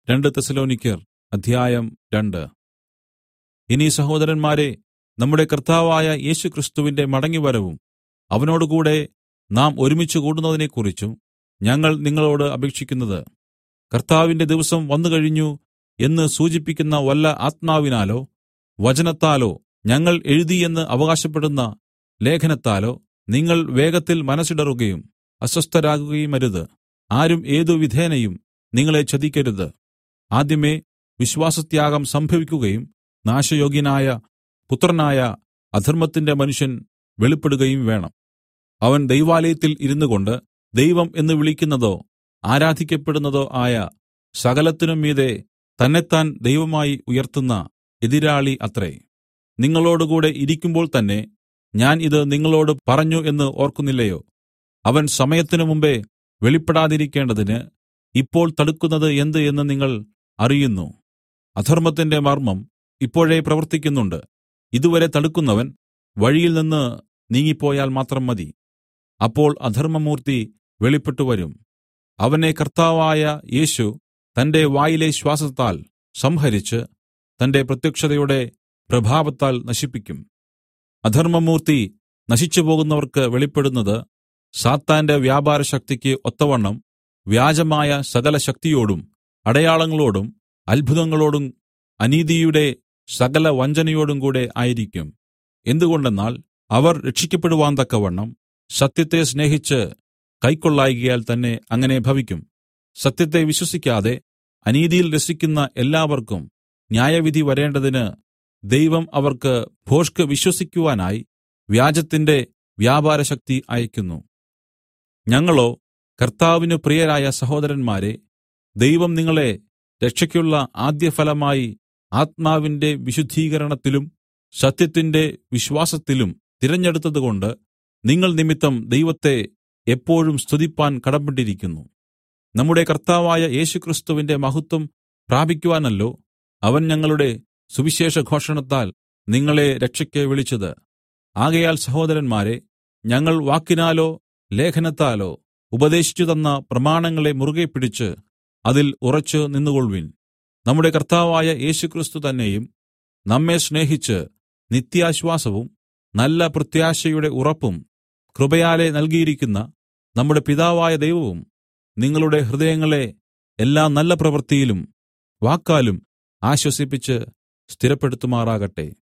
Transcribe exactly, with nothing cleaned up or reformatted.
രണ്ട് തെസ്സലോനിക്യർ അധ്യായം രണ്ട്. ഇനി സഹോദരന്മാരെ, നമ്മുടെ കർത്താവായ യേശുക്രിസ്തുവിന്റെ മടങ്ങിവരവും അവനോടുകൂടെ നാം ഒരുമിച്ച് കൂടുന്നതിനെക്കുറിച്ചും ഞങ്ങൾ നിങ്ങളോട് അപേക്ഷിക്കുന്നത്, കർത്താവിന്റെ ദിവസം വന്നുകഴിഞ്ഞു എന്ന് സൂചിപ്പിക്കുന്ന വല്ല ആത്മാവിനാലോ വചനത്താലോ ഞങ്ങൾ എഴുതി എന്ന് അവകാശപ്പെടുന്ന ലേഖനത്താലോ നിങ്ങൾ വേഗത്തിൽ മനസ്സിടറുകയും അസ്വസ്ഥരാകുകയുമരുത്. ആരും ഏതു വിധേനയും നിങ്ങളെ ചതിക്കരുത്. ആദ്യമേ വിശ്വാസത്യാഗം സംഭവിക്കുകയും നാശയോഗ്യനായ പുത്രനായ അധർമ്മത്തിന്റെ മനുഷ്യൻ വെളിപ്പെടുകയും വേണം. അവൻ ദൈവാലയത്തിൽ ഇരുന്നുകൊണ്ട് ദൈവം എന്ന് വിളിക്കുന്നതോ ആരാധിക്കപ്പെടുന്നതോ ആയ സകലത്തിനും മീതെ തന്നെത്താൻ ദൈവമായി ഉയർത്തുന്ന എതിരാളി അത്രേ. നിങ്ങളോടുകൂടെ ഇരിക്കുമ്പോൾ തന്നെ ഞാൻ ഇത് നിങ്ങളോട് പറഞ്ഞു എന്ന് ഓർക്കുന്നില്ലയോ? അവൻ സമയത്തിനു മുമ്പെ വെളിപ്പെടാതിരിക്കേണ്ടതിന് ഇപ്പോൾ തടുക്കുന്നത് എന്ത് എന്ന് നിങ്ങൾ അറിയുന്നു. അധർമ്മത്തിന്റെ മർമ്മം ഇപ്പോഴേ പ്രവർത്തിക്കുന്നുണ്ട്. ഇതുവരെ തടുക്കുന്നവൻ വഴിയിൽ നിന്ന് നീങ്ങിപ്പോയാൽ മാത്രം മതി. അപ്പോൾ അധർമ്മമൂർത്തി വെളിപ്പെട്ടുവരും. അവനെ കർത്താവായ യേശു തന്റെ വായിലെ ശ്വാസത്താൽ സംഹരിച്ച് തന്റെ പ്രത്യക്ഷതയുടെ പ്രഭാവത്താൽ നശിപ്പിക്കും. അധർമ്മമൂർത്തി നശിച്ചുപോകുന്നവർക്ക് വെളിപ്പെടുന്നത് സാത്താന്റെ വ്യാപാരശക്തിക്ക് ഒത്തവണ്ണം വ്യാജമായ സകല ശക്തിയോടും അടയാളങ്ങളോടും അത്ഭുതങ്ങളോടും അനീതിയുടെ സകല വഞ്ചനയോടും കൂടെ ആയിരിക്കും. എന്തുകൊണ്ടെന്നാൽ അവർ രക്ഷിക്കപ്പെടുവാൻ തക്കവണ്ണം സത്യത്തെ സ്നേഹിച്ച് കൈക്കൊള്ളായ്കയാൽ തന്നെ അങ്ങനെ ഭവിക്കും. സത്യത്തെ വിശ്വസിക്കാതെ അനീതിയിൽ രസിക്കുന്ന എല്ലാവർക്കും ന്യായവിധി വരേണ്ടതിന് ദൈവം അവർക്ക് ഭോഷ്ക് വിശ്വസിക്കുവാനായി വ്യാജത്തിന്റെ വ്യാപാരശക്തി അയക്കുന്നു. ഞങ്ങളോ കർത്താവിന് പ്രിയരായ സഹോദരന്മാരെ, ദൈവം നിങ്ങളെ രക്ഷയ്ക്കുള്ള ആദ്യഫലമായി ആത്മാവിന്റെ വിശുദ്ധീകരണത്തിലും സത്യത്തിന്റെ വിശ്വാസത്തിലും തിരഞ്ഞെടുത്തതുകൊണ്ട് നിങ്ങൾ നിമിത്തം ദൈവത്തെ എപ്പോഴും സ്തുതിപ്പാൻ കടപ്പെട്ടിരിക്കുന്നു. നമ്മുടെ കർത്താവായ യേശുക്രിസ്തുവിന്റെ മഹത്വം പ്രാപിക്കുവാനല്ലോ അവൻ ഞങ്ങളുടെ സുവിശേഷഘോഷണത്താൽ നിങ്ങളെ രക്ഷയ്ക്ക് വിളിച്ചത്. ആകയാൽ സഹോദരന്മാരെ, ഞങ്ങൾ വാക്കിനാലോ ലേഖനത്താലോ ഉപദേശിച്ചു തന്ന പ്രമാണങ്ങളെ മുറുകെ പിടിച്ച് അതിൽ ഉറച്ചു നിന്നുകൊൾവിൻ. നമ്മുടെ കർത്താവായ യേശുക്രിസ്തു തന്നെയും നമ്മെ സ്നേഹിച്ച് നിത്യാശ്വാസവും നല്ല പ്രത്യാശയുടെ ഉറപ്പും കൃപയാലെ നൽകിയിരിക്കുന്ന നമ്മുടെ പിതാവായ ദൈവവും നിങ്ങളുടെ ഹൃദയങ്ങളെ എല്ലാ നല്ല പ്രവൃത്തിയിലും വാക്കാലും ആശ്വസിപ്പിച്ച് സ്ഥിരപ്പെടുത്തുമാറാകട്ടെ.